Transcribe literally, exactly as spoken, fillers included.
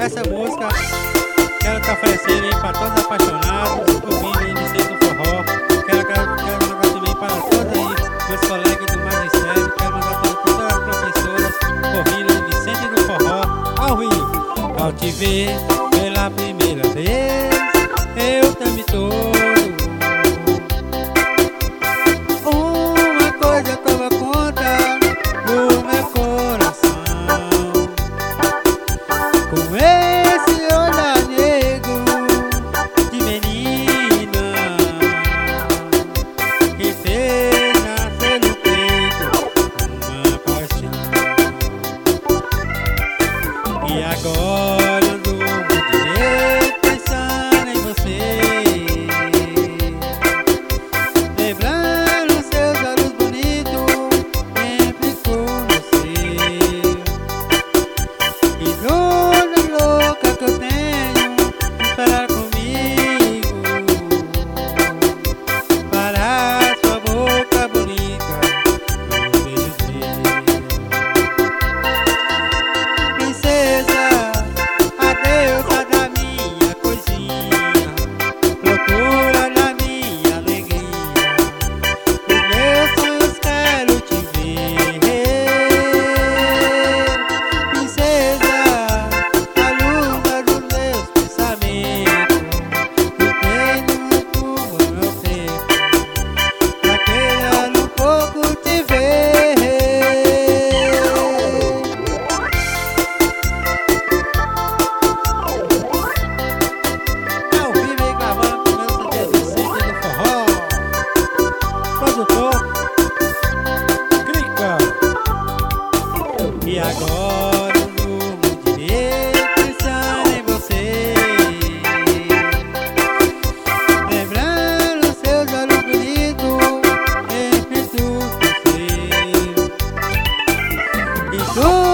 Essa música quero estar oferecendo aí para todos os apaixonados, ouvindo aí Vicente do Forró. Quero, quero, quero mandar também para todos aí, meus colegas do magistério. Quero mandar também para todas as professoras, ouvindo aí Vicente do Forró ao vivo. Ao te ver pela primeira vez, eu também todo. Uma coisa toma conta do meu coração, com esse olhar negro de menina que fez nascer no peito uma paixão. E agora eu durmo direito pensando em você, lembrando seus olhos bonitos, sempre com você. E dona louca que eu tenho, esperar comigo, para sua boca bonita, meus beijos meus. Princesa, a deusa da minha coisinha, loucura da minha alegria, os meus sonhos quero te ver. Princesa, a luz dos meus pensamentos, eu tenho muito no meu tempo, pra querer um pouco te ver. Ao vivo e gravando com meu C D Vicente do Forró, produtor Crica. E agora eu durmo direito pensando em você, lembrando seus olhos bonitos, sempre tu você. E tu